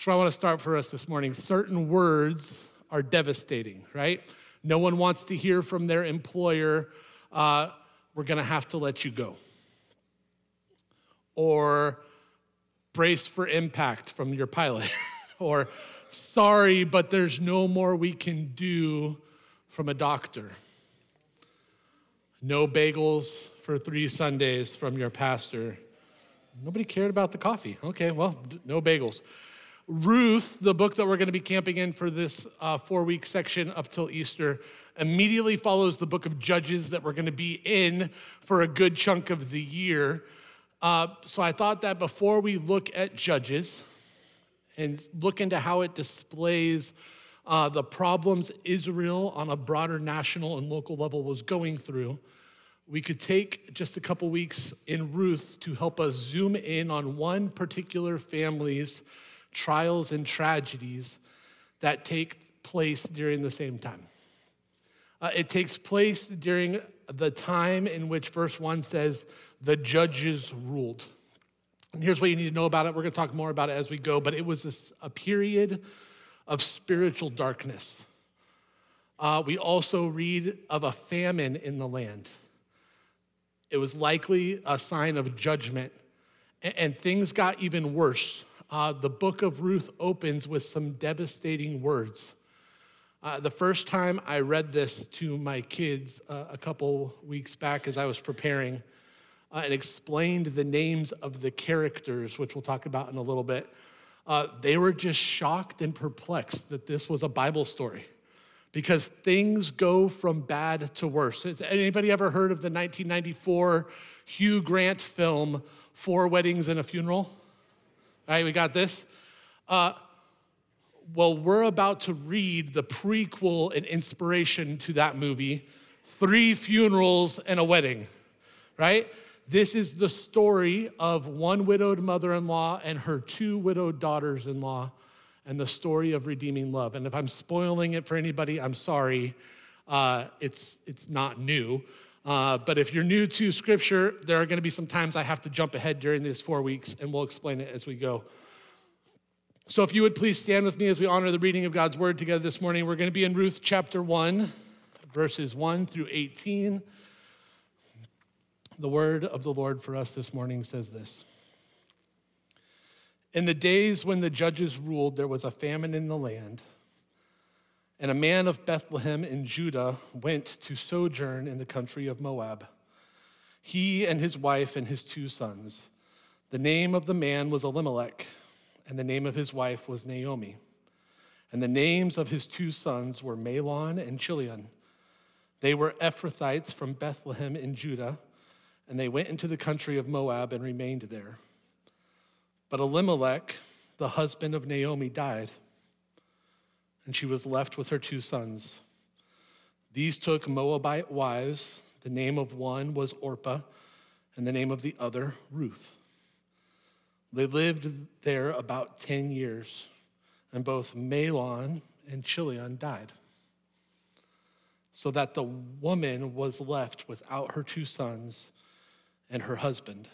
where I want to start for us this morning. Certain words are devastating, right? No one wants to hear from their employer, we're going to have to let you go. Or brace for impact from your pilot. Or sorry, but there's no more we can do from a doctor. No bagels for 3 Sundays from your pastor. Nobody cared about the coffee. Okay, well, no bagels. Ruth, the book that we're going to be camping in for this 4-week section up till Easter, immediately follows the book of Judges that we're going to be in for a good chunk of the year. So I thought that before we look at Judges and look into how it displays the problems Israel on a broader national and local level was going through, we could take just a couple weeks in Ruth to help us zoom in on one particular family's trials and tragedies that take place during the same time. It takes place during the time in which verse 1 says, the judges ruled. And here's what you need to know about it. We're going to talk more about it as we go, but it was a period of spiritual darkness. We also read of a famine in the land. It was likely a sign of judgment, and things got even worse. The book of Ruth opens with some devastating words. The first time I read this to my kids a couple weeks back as I was preparing and explained the names of the characters, which we'll talk about in a little bit, they were just shocked and perplexed that this was a Bible story because things go from bad to worse. Has anybody ever heard of the 1994 Hugh Grant film, 4 Weddings and a Funeral? All right, we got this. Well, we're about to read the prequel and inspiration to that movie, 3 Funerals and a Wedding, right? This is the story of one widowed mother-in-law and her 2 widowed daughters-in-law and the story of redeeming love. And if I'm spoiling it for anybody, I'm sorry. It's not new. But if you're new to Scripture, there are going to be some times I have to jump ahead during these 4 weeks, and we'll explain it as we go. So if you would please stand with me as we honor the reading of God's word together this morning. We're going to be in Ruth chapter 1, verses 1 through 18. The word of the Lord for us this morning says this. In the days when the judges ruled, there was a famine in the land, and a man of Bethlehem in Judah went to sojourn in the country of Moab. He and his wife and his 2 sons. The name of the man was Elimelech, and the name of his wife was Naomi. And the names of his 2 sons were Mahlon and Chilion. They were Ephrathites from Bethlehem in Judah, and they went into the country of Moab and remained there. But Elimelech, the husband of Naomi, died, and she was left with her 2 sons. These took Moabite wives. The name of one was Orpah, and the name of the other Ruth. They lived there about 10 years, and both Mahlon and Chilion died, so that the woman was left without her 2 sons and her husband.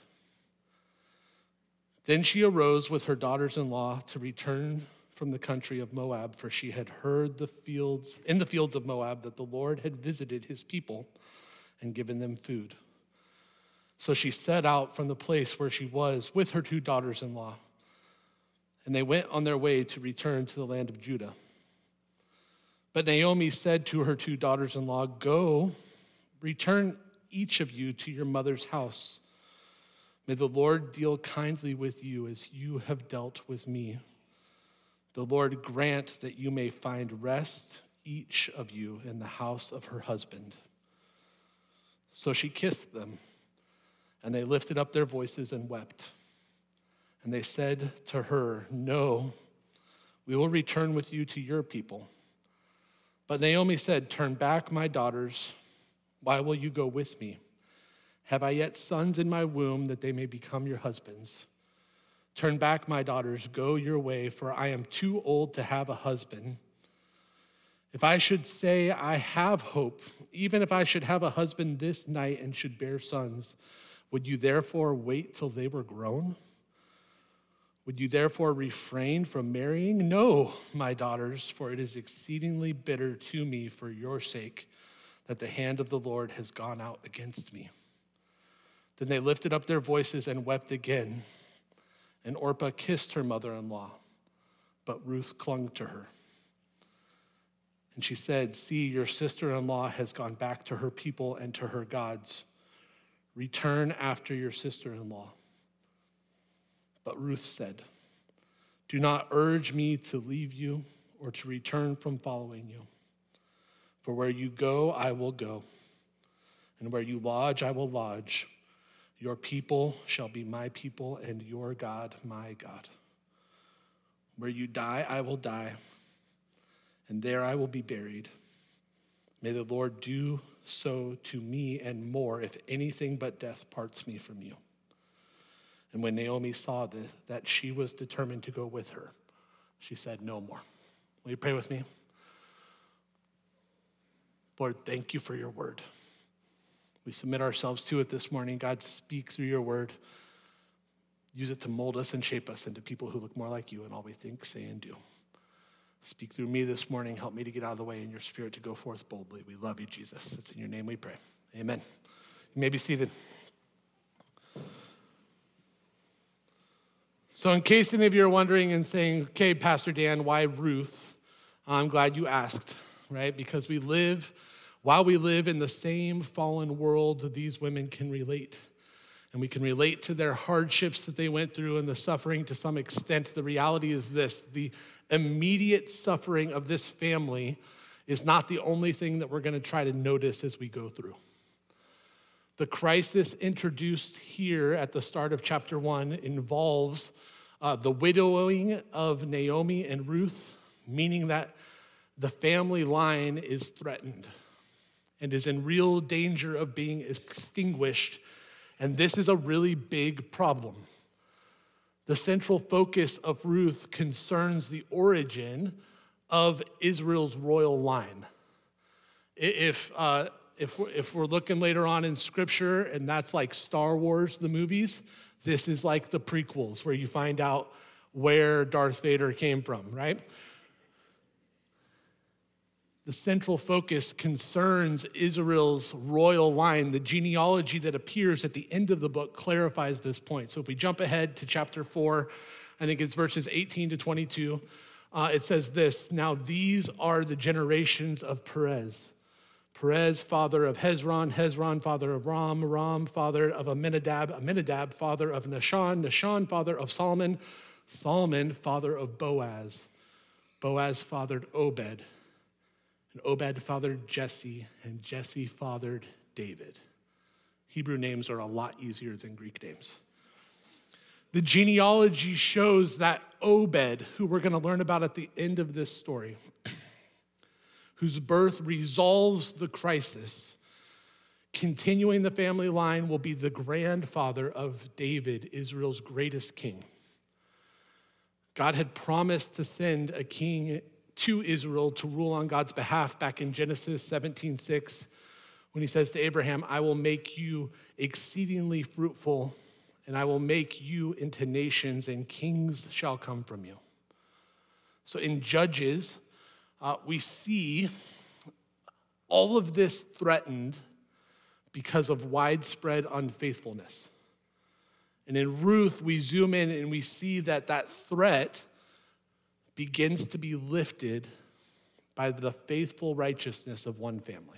Then she arose with her daughters-in-law to return from the country of Moab, for she had heard in the fields of Moab that the Lord had visited his people and given them food. So she set out from the place where she was with her 2 daughters-in-law, and they went on their way to return to the land of Judah. But Naomi said to her 2 daughters-in-law, "Go, return each of you to your mother's house. May the Lord deal kindly with you as you have dealt with me. The Lord grant that you may find rest, each of you, in the house of her husband." So she kissed them, and they lifted up their voices and wept. And they said to her, "No, we will return with you to your people." But Naomi said, "Turn back, my daughters. Why will you go with me? Have I yet sons in my womb that they may become your husbands? Turn back, my daughters, go your way, for I am too old to have a husband. If I should say I have hope, even if I should have a husband this night and should bear sons, would you therefore wait till they were grown? Would you therefore refrain from marrying? No, my daughters, for it is exceedingly bitter to me for your sake that the hand of the Lord has gone out against me. Then they lifted up their voices and wept again. And Orpah kissed her mother-in-law, but Ruth clung to her. And she said, see, your sister-in-law has gone back to her people and to her gods. Return after your sister-in-law. But Ruth said, do not urge me to leave you or to return from following you. For where you go, I will go. And where you lodge, I will lodge. Your people shall be my people and your God, my God. Where you die, I will die. And there I will be buried. May the Lord do so to me and more if anything but death parts me from you. And when Naomi saw that she was determined to go with her, she said, no more. Will you pray with me? Lord, thank you for your word. We submit ourselves to it this morning. God, speak through your word. Use it to mold us and shape us into people who look more like you in all we think, say, and do. Speak through me this morning. Help me to get out of the way in your spirit to go forth boldly. We love you, Jesus. It's in your name we pray. Amen. You may be seated. So in case any of you are wondering and saying, okay, Pastor Dan, why Ruth? I'm glad you asked, right? Because while we live in the same fallen world, these women can relate. And we can relate to their hardships that they went through and the suffering to some extent. The reality is this: the immediate suffering of this family is not the only thing that we're going to try to notice as we go through. The crisis introduced here at the start of chapter 1 involves the widowing of Naomi and Ruth, meaning that the family line is threatened and is in real danger of being extinguished. And this is a really big problem. The central focus of Ruth concerns the origin of Israel's royal line. If we're looking later on in scripture, and that's like Star Wars, the movies, this is like the prequels where you find out where Darth Vader came from, right? The central focus concerns Israel's royal line. The genealogy that appears at the end of the book clarifies this point. So if we jump ahead to chapter 4, I think it's verses 18 to 22, it says this: now these are the generations of Perez. Perez, father of Hezron, Hezron, father of Ram, Ram, father of Amminadab, Amminadab, father of Nahshon, Nahshon, father of Solomon, Solomon, father of Boaz. Boaz fathered Obed, and Obed fathered Jesse, and Jesse fathered David. Hebrew names are a lot easier than Greek names. The genealogy shows that Obed, who we're going to learn about at the end of this story, whose birth resolves the crisis, continuing the family line, will be the grandfather of David, Israel's greatest king. God had promised to send a king to Israel to rule on God's behalf back in Genesis 17:6, when he says to Abraham, I will make you exceedingly fruitful, and I will make you into nations, and kings shall come from you. So in Judges, we see all of this threatened because of widespread unfaithfulness. And in Ruth, we zoom in and we see that that threat begins to be lifted by the faithful righteousness of one family.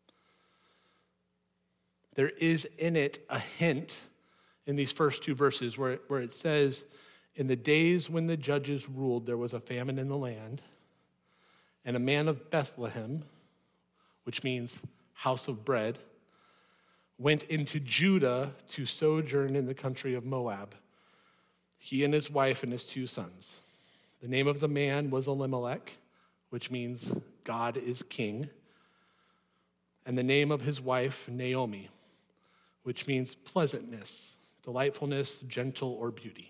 There is in it a hint in these first two verses where it says, in the days when the judges ruled, there was a famine in the land, and a man of Bethlehem, which means house of bread, went into Judah to sojourn in the country of Moab, he and his wife and his 2 sons. The name of the man was Elimelech, which means God is king, and the name of his wife, Naomi, which means pleasantness, delightfulness, gentle, or beauty.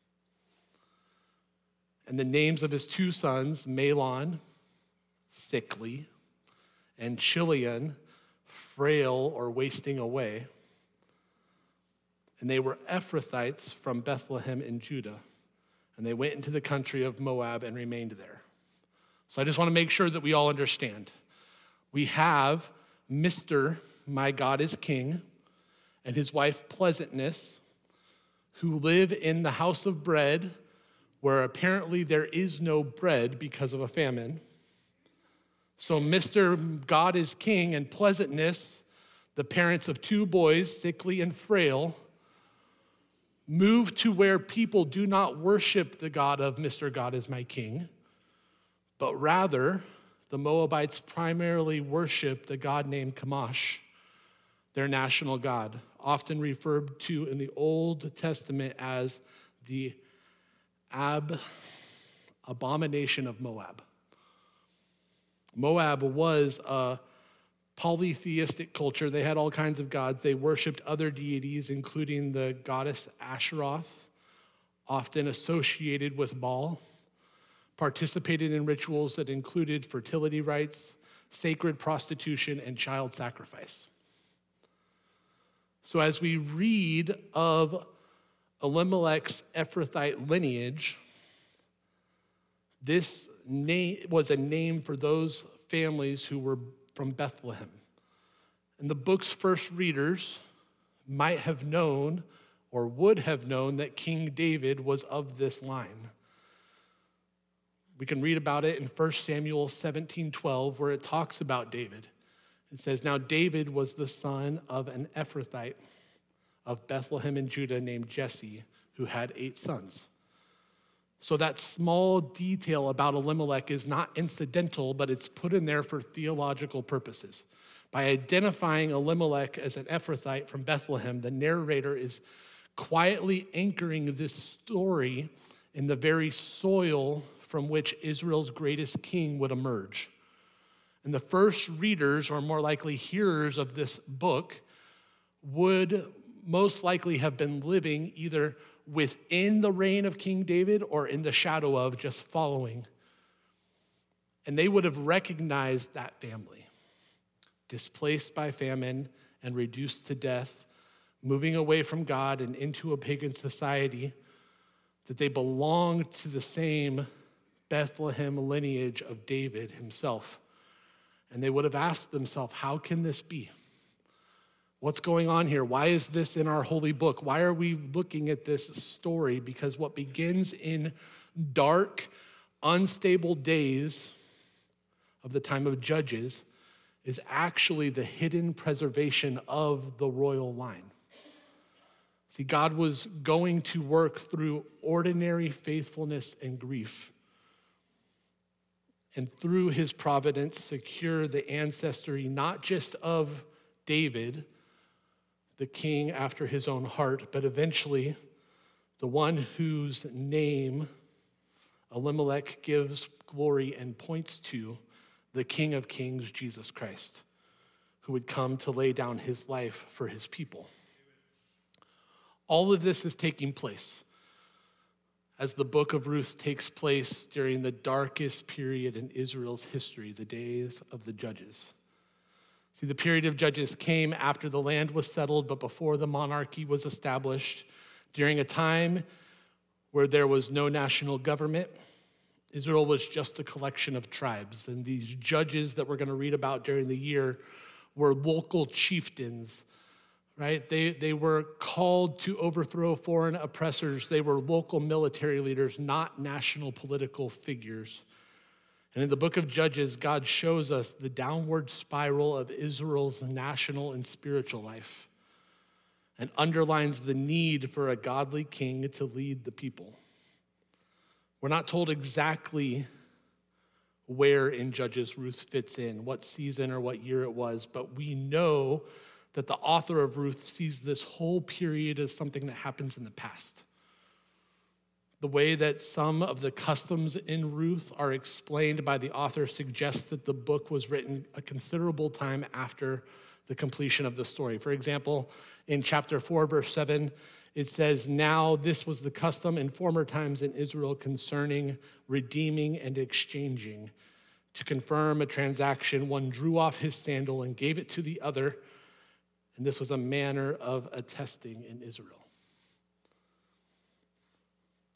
And the names of his 2 sons, Mahlon, sickly, and Chilion, frail or wasting away. And they were Ephrathites from Bethlehem in Judah. and they went into the country of Moab and remained there. So I just want to make sure that we all understand. We have Mr. My God is King and his wife Pleasantness, who live in the house of bread, where apparently there is no bread because of a famine. So Mr. God is King and Pleasantness, the parents of two boys, sickly and frail, move to where people do not worship the God of Mr. God is my King, but rather the Moabites primarily worship the god named Chemosh, their national god, often referred to in the Old Testament as the abomination of Moab. Moab was a polytheistic culture. They had all kinds of gods. They worshiped other deities, including the goddess Asheroth, often associated with Baal, participated in rituals that included fertility rites, sacred prostitution, and child sacrifice. So as we read of Elimelech's Ephrathite lineage, this name was a name for those families who were from Bethlehem. And the book's first readers might have known or would have known that King David was of this line. We can read about it in 1 Samuel 17:12, where it talks about David. It says, "Now David was the son of an Ephrathite of Bethlehem in Judah named Jesse, who had 8 sons." So that small detail about Elimelech is not incidental, but it's put in there for theological purposes. By identifying Elimelech as an Ephrathite from Bethlehem, the narrator is quietly anchoring this story in the very soil from which Israel's greatest king would emerge. And the first readers, or more likely hearers of this book, would most likely have been living either within the reign of King David or in the shadow of, just following. And they would have recognized that family, displaced by famine and reduced to death, moving away from God and into a pagan society, that they belonged to the same Bethlehem lineage of David himself. And they would have asked themselves, how can this be? What's going on here? Why is this in our holy book? Why are we looking at this story? Because what begins in dark, unstable days of the time of Judges is actually the hidden preservation of the royal line. See, God was going to work through ordinary faithfulness and grief, and through his providence secure the ancestry not just of David, the king after his own heart, but eventually the one whose name Elimelech gives glory and points to, the King of Kings, Jesus Christ, who would come to lay down his life for his people. All of this is taking place as the book of Ruth takes place during the darkest period in Israel's history, the days of the Judges. See, the period of Judges came after the land was settled, but before the monarchy was established, during a time where there was no national government. Israel was just a collection of tribes, and these judges that we're going to read about during the year were local chieftains, right? They were called to overthrow foreign oppressors. They were local military leaders, not national political figures. And in the book of Judges, God shows us the downward spiral of Israel's national and spiritual life and underlines the need for a godly king to lead the people. We're not told exactly where in Judges Ruth fits in, what season or what year it was, but we know that the author of Ruth sees this whole period as something that happens in the past. The way that some of the customs in Ruth are explained by the author suggests that the book was written a considerable time after the completion of the story. For example, in chapter 4, verse 7, it says, "Now this was the custom in former times in Israel concerning redeeming and exchanging. To confirm a transaction, one drew off his sandal and gave it to the other, and this was a manner of attesting in Israel."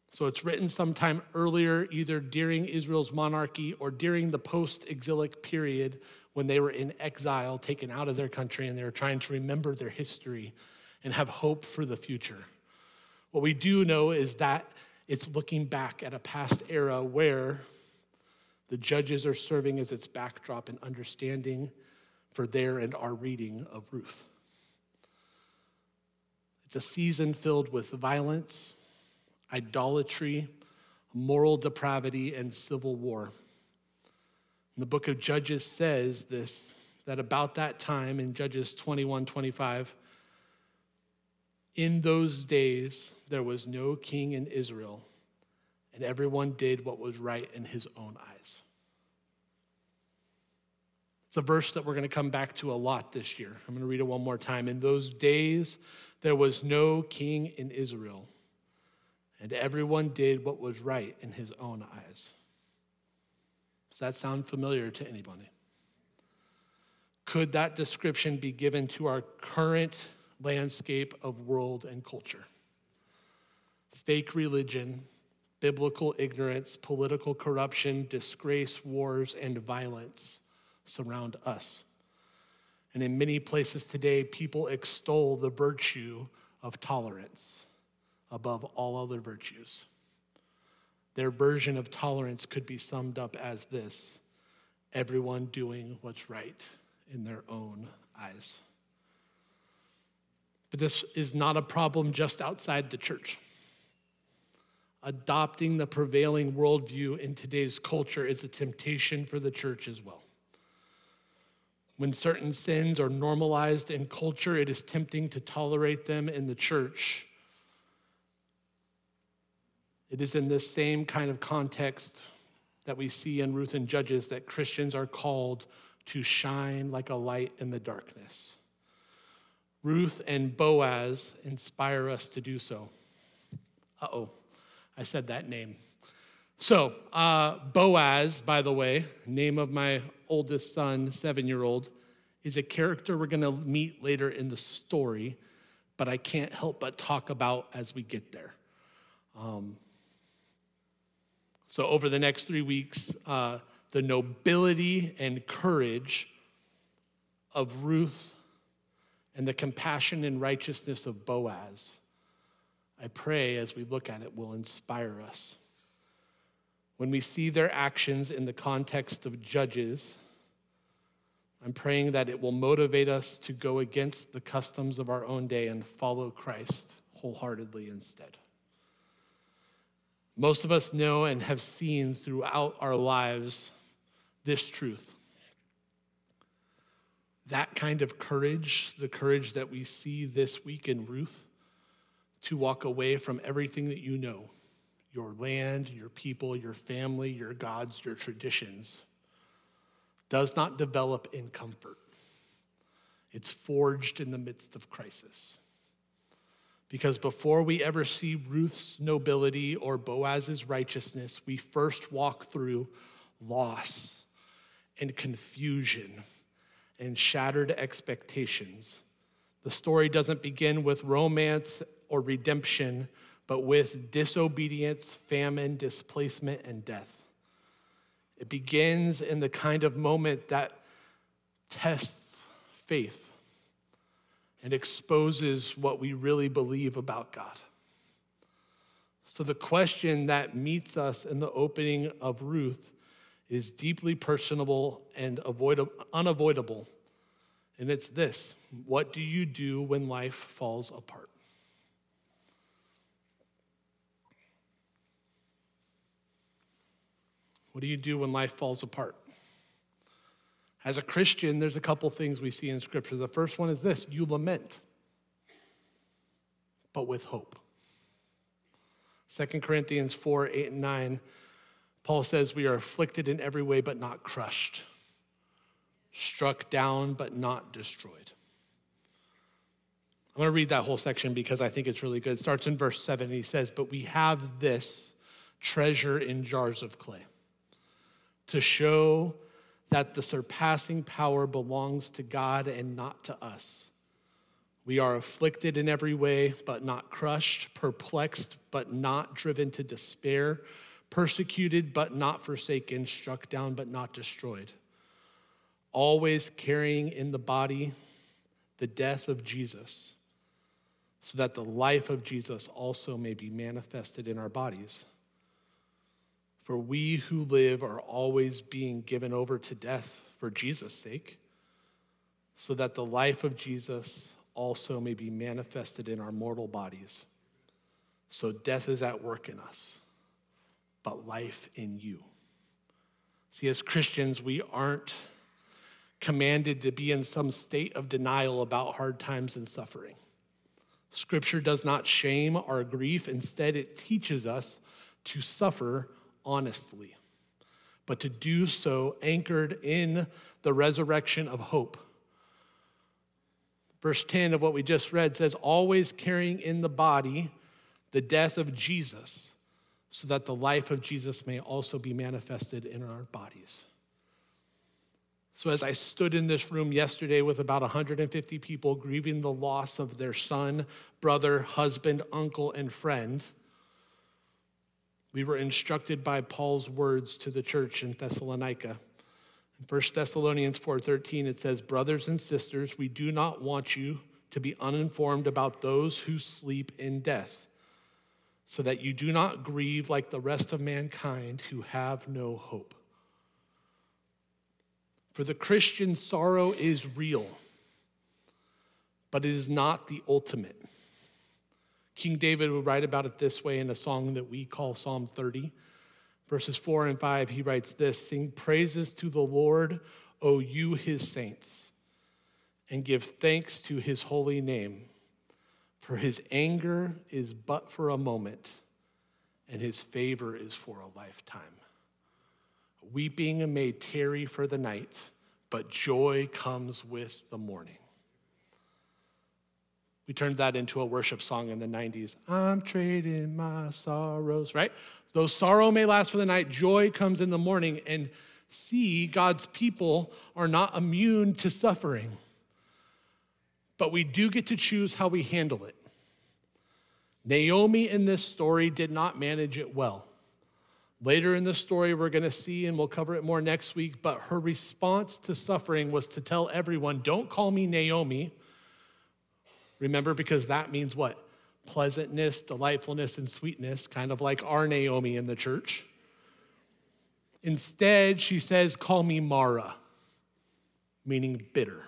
So it's written sometime earlier, either during Israel's monarchy or during the post-exilic period when they were in exile, taken out of their country, and they were trying to remember their history and have hope for the future. What we do know is that it's looking back at a past era where the Judges are serving as its backdrop and understanding for their and our reading of Ruth. It's a season filled with violence, idolatry, moral depravity, and civil war. And the book of Judges says this, that about that time in Judges 21:25, in those days there was no king in Israel, and everyone did what was right in his own eyes. It's a verse that we're going to come back to a lot this year. I'm going to read it one more time. In those days there was no king in Israel, and everyone did what was right in his own eyes. Does that sound familiar to anybody? Could that description be given to our current landscape of world and culture? Fake religion, biblical ignorance, political corruption, disgrace, wars, and violence surround us. And in many places today, people extol the virtue of tolerance above all other virtues. Their version of tolerance could be summed up as this: everyone doing what's right in their own eyes. But this is not a problem just outside the church. Adopting the prevailing worldview in today's culture is a temptation for the church as well. When certain sins are normalized in culture, it is tempting to tolerate them in the church. It is in this same kind of context that we see in Ruth and Judges that Christians are called to shine like a light in the darkness. Ruth and Boaz inspire us to do so. I said that name. So, Boaz, by the way, name of my oldest son, 7-year-old, is a character we're going to meet later in the story, but I can't help but talk about as we get there. So over the next 3 weeks, the nobility and courage of Ruth and the compassion and righteousness of Boaz, I pray as we look at it, will inspire us. When we see their actions in the context of Judges, I'm praying that it will motivate us to go against the customs of our own day and follow Christ wholeheartedly instead. Most of us know and have seen throughout our lives this truth. That kind of courage, the courage that we see this week in Ruth, to walk away from everything that you know, your land, your people, your family, your gods, your traditions, does not develop in comfort. It's forged in the midst of crisis. Because before we ever see Ruth's nobility or Boaz's righteousness, we first walk through loss and confusion and shattered expectations. The story doesn't begin with romance or redemption, but with disobedience, famine, displacement, and death. It begins in the kind of moment that tests faith and exposes what we really believe about God. So the question that meets us in the opening of Ruth is deeply personable and unavoidable. And it's this: what do you do when life falls apart? What do you do when life falls apart? As a Christian, there's a couple things we see in Scripture. The first one is this: you lament, but with hope. 2 Corinthians 4:8-9, Paul says we are afflicted in every way, but not crushed, struck down, but not destroyed. I'm going to read that whole section because I think it's really good. It starts in verse 7, and he says, "But we have this treasure in jars of clay, to show that the surpassing power belongs to God and not to us. We are afflicted in every way, but not crushed, perplexed, but not driven to despair, persecuted, but not forsaken, struck down, but not destroyed. Always carrying in the body the death of Jesus, so that the life of Jesus also may be manifested in our bodies. For we who live are always being given over to death for Jesus' sake, so that the life of Jesus also may be manifested in our mortal bodies. So death is at work in us, but life in you. See, as Christians, we aren't commanded to be in some state of denial about hard times and suffering. Scripture does not shame our grief. Instead, it teaches us to suffer honestly, but to do so anchored in the resurrection of hope. Verse 10 of what we just read says, always carrying in the body the death of Jesus, so that the life of Jesus may also be manifested in our bodies. So as I stood in this room yesterday with about 150 people grieving the loss of their son, brother, husband, uncle, and friend, we were instructed by Paul's words to the church in Thessalonica. In 1 Thessalonians 4:13, it says, brothers and sisters, we do not want you to be uninformed about those who sleep in death, so that you do not grieve like the rest of mankind who have no hope. For the Christian, sorrow is real, but it is not the ultimate. King David would write about it this way in a song that we call Psalm 30. Verses 4 and 5, he writes this, sing praises to the Lord, O you his saints, and give thanks to his holy name. For his anger is but for a moment, and his favor is for a lifetime. Weeping may tarry for the night, but joy comes with the morning. We turned that into a worship song in the 90s. I'm trading my sorrows, right? Though sorrow may last for the night, joy comes in the morning. And see, God's people are not immune to suffering, but we do get to choose how we handle it. Naomi in this story did not manage it well. Later in the story, we're going to see, and we'll cover it more next week, but her response to suffering was to tell everyone, don't call me Naomi. Remember, because that means what? Pleasantness, delightfulness, and sweetness, kind of like our Naomi in the church. Instead, she says, call me Mara, meaning bitter.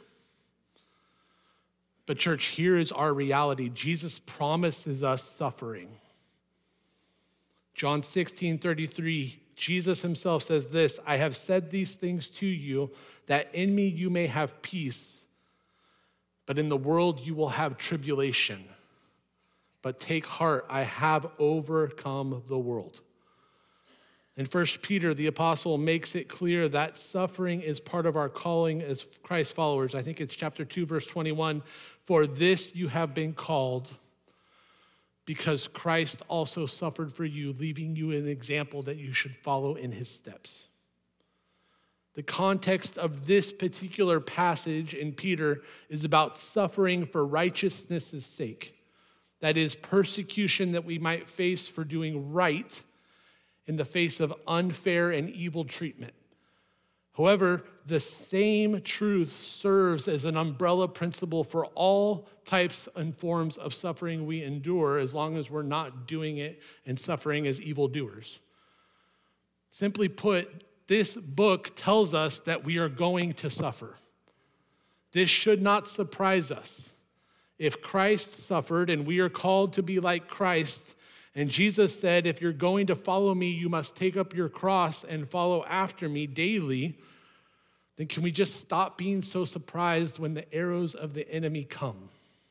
But church, here is our reality. Jesus promises us suffering. John 16:33, Jesus himself says this, I have said these things to you, that in me you may have peace, but in the world you will have tribulation. But take heart, I have overcome the world. In 1 Peter, the apostle makes it clear that suffering is part of our calling as Christ followers. I think it's chapter 2, verse 21. For this you have been called, because Christ also suffered for you, leaving you an example that you should follow in his steps. The context of this particular passage in Peter is about suffering for righteousness' sake. That is, persecution that we might face for doing right in the face of unfair and evil treatment. However, the same truth serves as an umbrella principle for all types and forms of suffering we endure, as long as we're not doing it and suffering as evildoers. Simply put, this book tells us that we are going to suffer. This should not surprise us. If Christ suffered and we are called to be like Christ, and Jesus said, if you're going to follow me, you must take up your cross and follow after me daily, then can we just stop being so surprised when the arrows of the enemy come?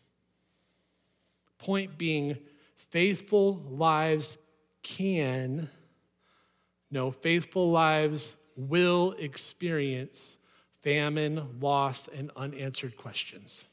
Point being, faithful lives will experience famine, loss, and unanswered questions.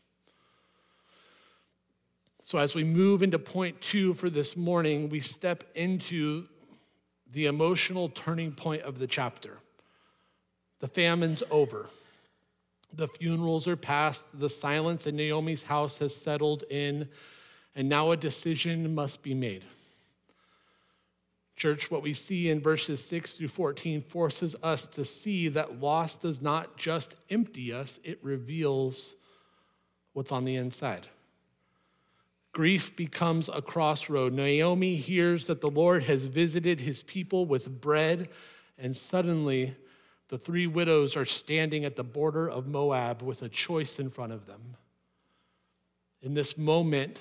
So as we move into point 2 for this morning, we step into the emotional turning point of the chapter. The famine's over. The funerals are past, the silence in Naomi's house has settled in, and now a decision must be made. Church, what we see in verses 6 through 14 forces us to see that loss does not just empty us, it reveals what's on the inside. Grief becomes a crossroad. Naomi hears that the Lord has visited his people with bread, and suddenly the three widows are standing at the border of Moab with a choice in front of them. In this moment,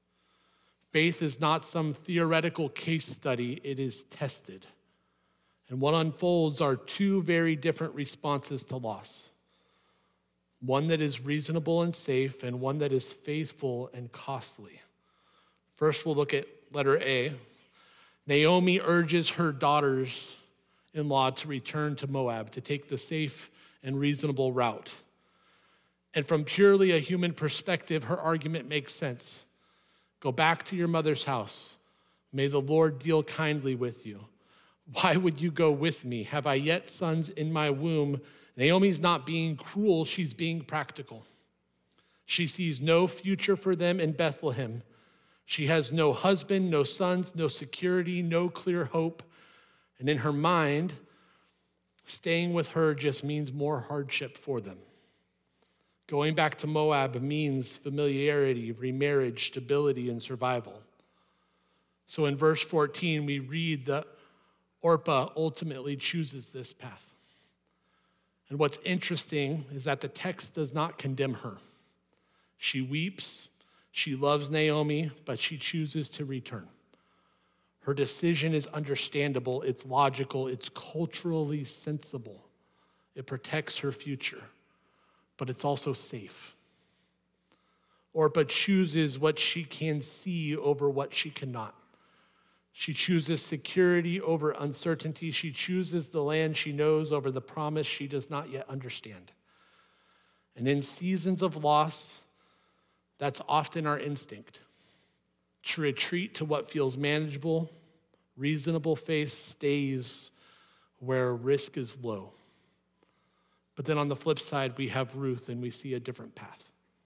faith is not some theoretical case study, it is tested. And what unfolds are two very different responses to loss. One that is reasonable and safe, and one that is faithful and costly. First, we'll look at letter A. Naomi urges her daughters-in-law to return to Moab, to take the safe and reasonable route. And from purely a human perspective, her argument makes sense. Go back to your mother's house. May the Lord deal kindly with you. Why would you go with me? Have I yet sons in my womb? Naomi's not being cruel, she's being practical. She sees no future for them in Bethlehem. She has no husband, no sons, no security, no clear hope. And in her mind, staying with her just means more hardship for them. Going back to Moab means familiarity, remarriage, stability, and survival. So in verse 14, we read that Orpah ultimately chooses this path. And what's interesting is that the text does not condemn her. She weeps, she loves Naomi, but she chooses to return. Her decision is understandable, it's logical, it's culturally sensible. It protects her future, but it's also safe. Orpah chooses what she can see over what she cannot. She chooses security over uncertainty. She chooses the land she knows over the promise she does not yet understand. And in seasons of loss, that's often our instinct, to retreat to what feels manageable. Reasonable faith stays where risk is low. But then on the flip side, we have Ruth, and we see a different path.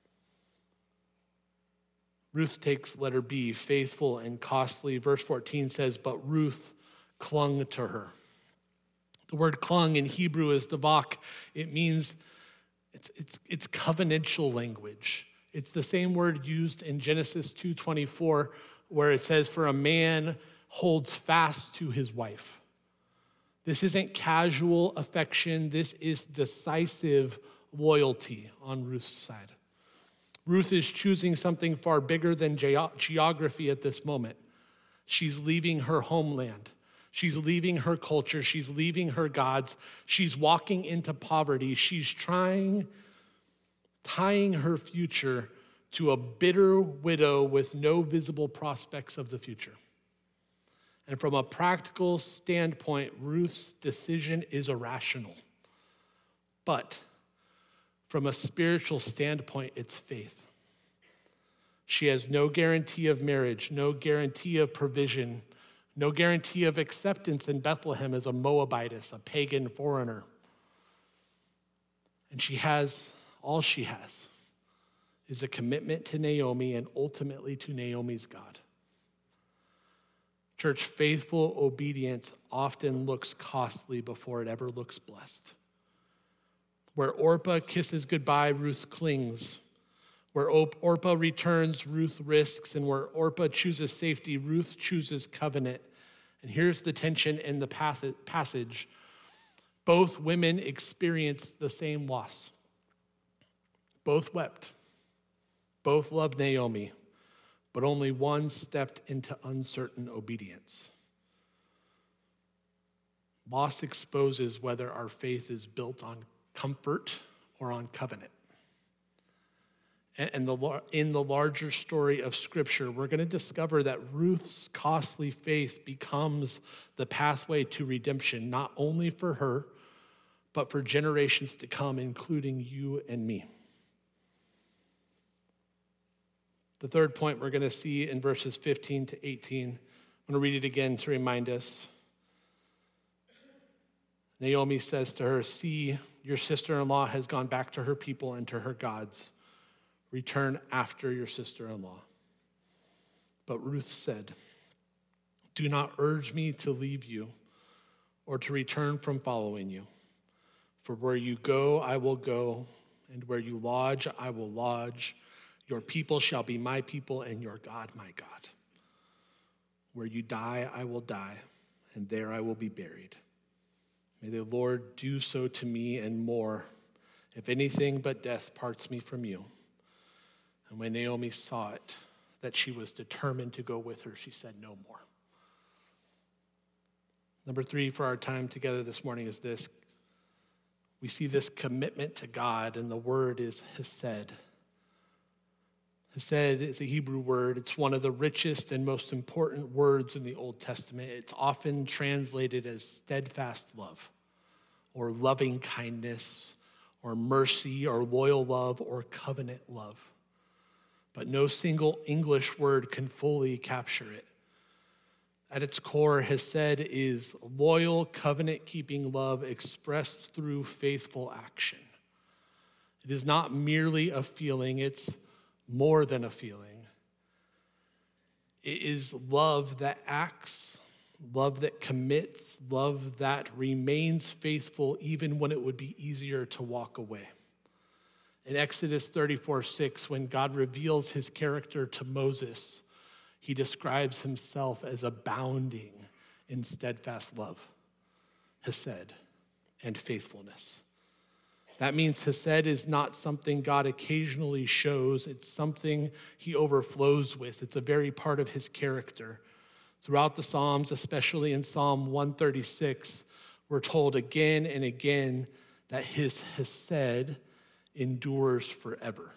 Ruth takes letter B, faithful and costly. Verse 14 says, but Ruth clung to her. The word clung in Hebrew is davak. It means it's covenantal language. It's the same word used in Genesis 2:24, where it says, for a man holds fast to his wife. This isn't casual affection. This is decisive loyalty on Ruth's side. Ruth is choosing something far bigger than geography at this moment. She's leaving her homeland. She's leaving her culture. She's leaving her gods. She's walking into poverty. She's tying her future to a bitter widow with no visible prospects of the future. And from a practical standpoint, Ruth's decision is irrational. But from a spiritual standpoint, it's faith. She has no guarantee of marriage, no guarantee of provision, no guarantee of acceptance in Bethlehem as a Moabitess, a pagan foreigner. And all she has is a commitment to Naomi and ultimately to Naomi's God. Church, faithful obedience often looks costly before it ever looks blessed. Where Orpah kisses goodbye, Ruth clings. Where Orpah returns, Ruth risks. And where Orpah chooses safety, Ruth chooses covenant. And here's the tension in the passage. Both women experienced the same loss. Both wept. Both loved Naomi. But only one stepped into uncertain obedience. Loss exposes whether our faith is built on comfort or on covenant. And in the larger story of Scripture, we're going to discover that Ruth's costly faith becomes the pathway to redemption, not only for her, but for generations to come, including you and me. The third point we're going to see in verses 15 to 18. I'm going to read it again to remind us. Naomi says to her, "See, your sister-in-law has gone back to her people and to her gods. Return after your sister-in-law." But Ruth said, "Do not urge me to leave you or to return from following you. For where you go, I will go, and where you lodge, I will lodge. Your people shall be my people, and your God, my God. Where you die, I will die, and there I will be buried. May the Lord do so to me and more, if anything but death parts me from you." And when Naomi saw it, that she was determined to go with her, she said no more. Number 3 for our time together this morning is this. We see this commitment to God, and the word is hesed. Hesed is a Hebrew word. It's one of the richest and most important words in the Old Testament. It's often translated as steadfast love, or loving kindness, or mercy, or loyal love, or covenant love. But no single English word can fully capture it. At its core, hesed is loyal, covenant-keeping love expressed through faithful action. It is not merely a feeling, it's more than a feeling. It is love that acts, love that commits, love that remains faithful even when it would be easier to walk away. In Exodus 34:6, when God reveals his character to Moses, he describes himself as abounding in steadfast love, hesed, and faithfulness. That means hesed is not something God occasionally shows. It's something he overflows with. It's a very part of his character. Throughout the Psalms, especially in Psalm 136, we're told again and again that his hesed endures forever.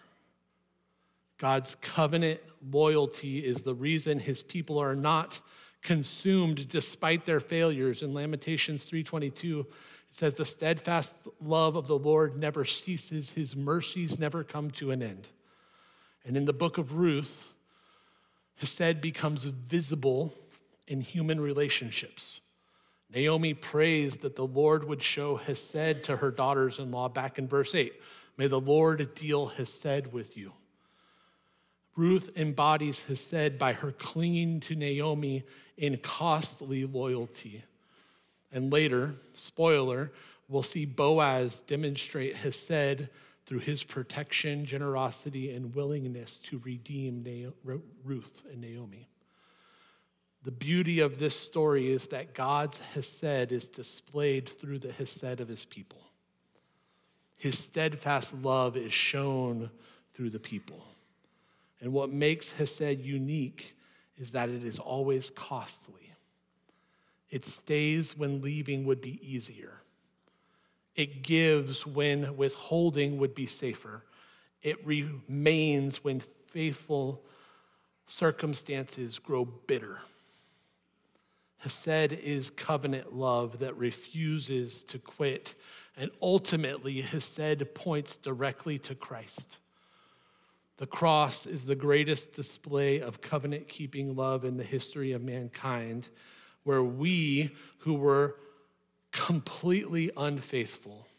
God's covenant loyalty is the reason his people are not consumed despite their failures. In Lamentations 3:22, it says, "The steadfast love of the Lord never ceases. His mercies never come to an end." And in the book of Ruth, hesed becomes visible in human relationships. Naomi prays that the Lord would show hesed to her daughters-in-law back in verse 8. "May the Lord deal hesed with you." Ruth embodies hesed by her clinging to Naomi in costly loyalty. And later, spoiler, we'll see Boaz demonstrate hesed through his protection, generosity, and willingness to redeem Ruth and Naomi. The beauty of this story is that God's hesed is displayed through the hesed of his people. His steadfast love is shown through the people. And what makes hesed unique is that it is always costly. It stays when leaving would be easier. It gives when withholding would be safer. It remains when faithful circumstances grow bitter. Hesed is covenant love that refuses to quit. And ultimately, hesed points directly to Christ. The cross is the greatest display of covenant-keeping love in the history of mankind, where we, who were completely unfaithful,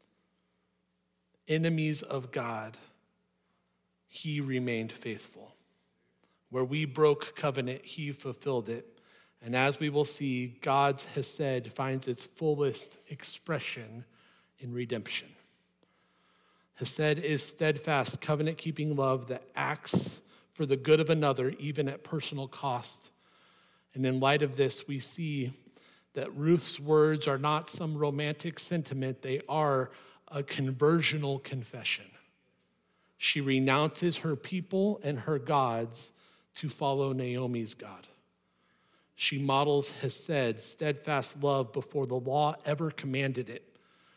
enemies of God, he remained faithful. Where we broke covenant, he fulfilled it. And as we will see, God's hesed finds its fullest expression in redemption. Hesed is steadfast, covenant-keeping love that acts for the good of another, even at personal cost. And in light of this, we see that Ruth's words are not some romantic sentiment. They are a conversional confession. She renounces her people and her gods to follow Naomi's God. She models hesed, steadfast love, before the law ever commanded it.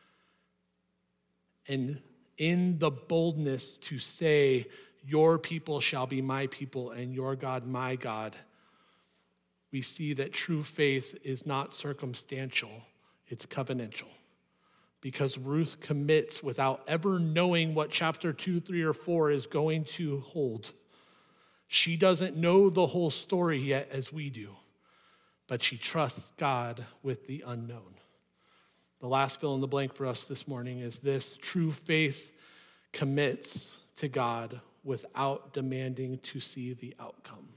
And in the boldness to say, "Your people shall be my people and your God my God," we see that true faith is not circumstantial, it's covenantal. Because Ruth commits without ever knowing what chapter 2, 3, or 4 is going to hold. She doesn't know the whole story yet as we do, but she trusts God with the unknown. The last fill in the blank for us this morning is this: true faith commits to God without demanding to see the outcome.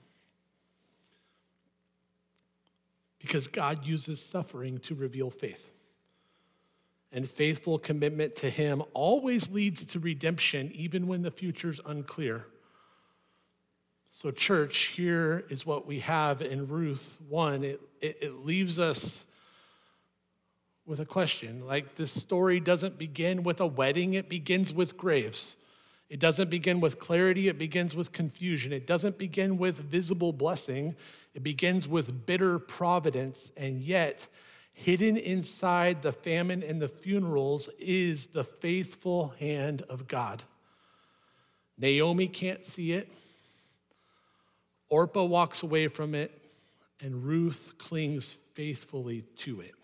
Because God uses suffering to reveal faith. And faithful commitment to him always leads to redemption, even when the future's unclear. So church, here is what we have in Ruth 1. It leaves us with a question. Like, this story doesn't begin with a wedding, it begins with graves. It doesn't begin with clarity, it begins with confusion. It doesn't begin with visible blessing, it begins with bitter providence. And yet, hidden inside the famine and the funerals is the faithful hand of God. Naomi can't see it. Orpah walks away from it, and Ruth clings faithfully to it.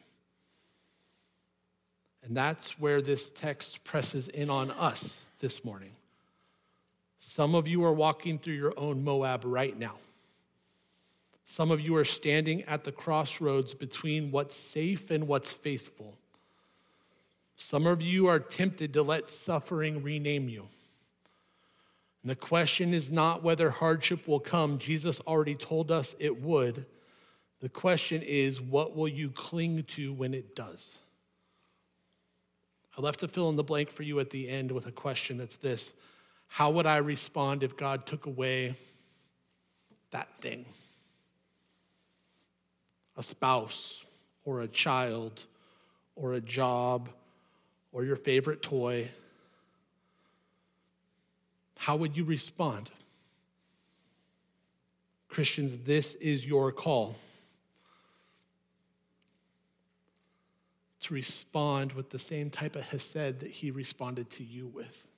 And that's where this text presses in on us this morning. Some of you are walking through your own Moab right now. Some of you are standing at the crossroads between what's safe and what's faithful. Some of you are tempted to let suffering rename you. And the question is not whether hardship will come. Jesus already told us it would. The question is, what will you cling to when it does? I left a fill in the blank for you at the end with a question that's this: how would I respond if God took away that thing? A spouse, or a child, or a job, or your favorite toy. How would you respond? Christians, this is your call. To respond with the same type of hesed that he responded to you with.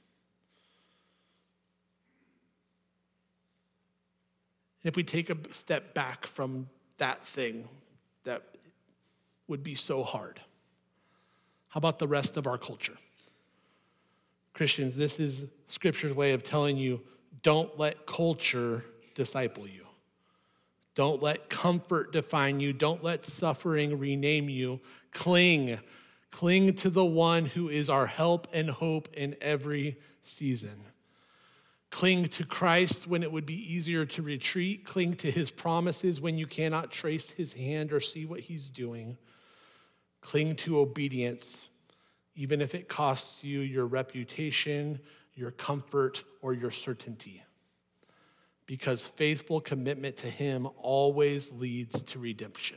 If we take a step back from that thing that would be so hard, how about the rest of our culture? Christians, this is Scripture's way of telling you, don't let culture disciple you. Don't let comfort define you. Don't let suffering rename you. Cling to the one who is our help and hope in every season. Cling to Christ when it would be easier to retreat. Cling to his promises when you cannot trace his hand or see what he's doing. Cling to obedience, even if it costs you your reputation, your comfort, or your certainty. Because faithful commitment to him always leads to redemption.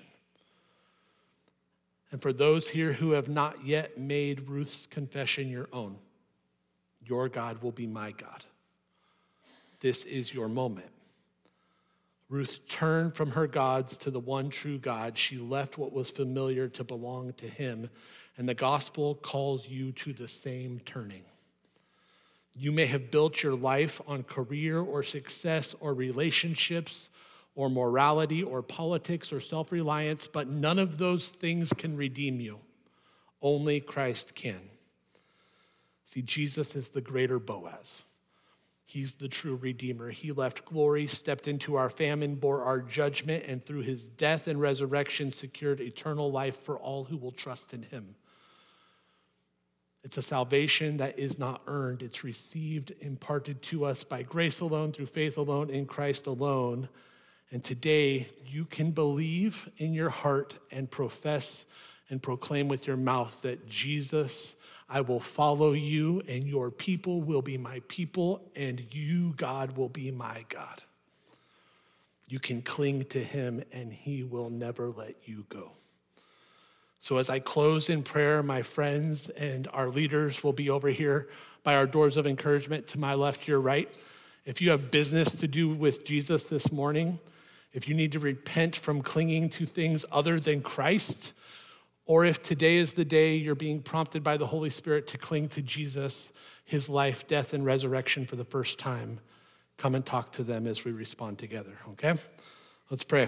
And for those here who have not yet made Ruth's confession your own, your God will be my God. This is your moment. Ruth turned from her gods to the one true God. She left what was familiar to belong to him. And the gospel calls you to the same turning. You may have built your life on career or success or relationships or morality or politics or self-reliance, but none of those things can redeem you. Only Christ can. See, Jesus is the greater Boaz. He's the true Redeemer. He left glory, stepped into our famine, bore our judgment, and through his death and resurrection secured eternal life for all who will trust in him. It's a salvation that is not earned. It's received, imparted to us by grace alone, through faith alone, in Christ alone. And today, you can believe in your heart and profess and proclaim with your mouth that Jesus, I will follow you, and your people will be my people, and you, God, will be my God. You can cling to him, and he will never let you go. So as I close in prayer, my friends and our leaders will be over here by our doors of encouragement to my left, your right. If you have business to do with Jesus this morning, if you need to repent from clinging to things other than Christ, or if today is the day you're being prompted by the Holy Spirit to cling to Jesus, his life, death, and resurrection for the first time, come and talk to them as we respond together, okay? Let's pray.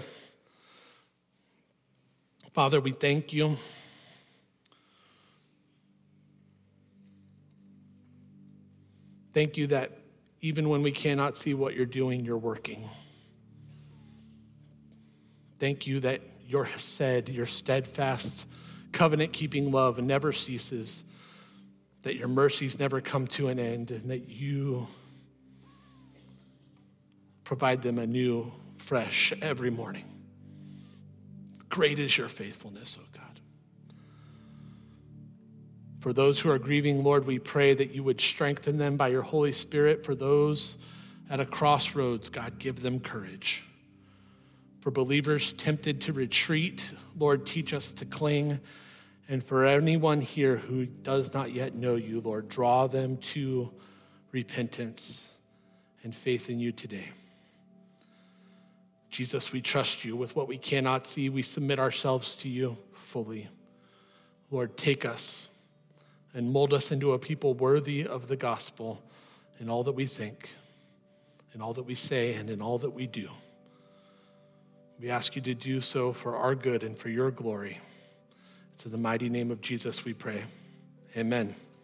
Father, we thank you. Thank you that even when we cannot see what you're doing, you're working. Thank you that your hesed, your steadfast covenant-keeping love never ceases, that your mercies never come to an end, and that you provide them anew, fresh every morning. Great is your faithfulness, oh God. For those who are grieving, Lord, we pray that you would strengthen them by your Holy Spirit. For those at a crossroads, God, give them courage. For believers tempted to retreat, Lord, teach us to cling. And for anyone here who does not yet know you, Lord, draw them to repentance and faith in you today. Jesus, we trust you. With what we cannot see, we submit ourselves to you fully. Lord, take us and mold us into a people worthy of the gospel in all that we think, in all that we say, and in all that we do. We ask you to do so for our good and for your glory. It's in the mighty name of Jesus we pray. Amen.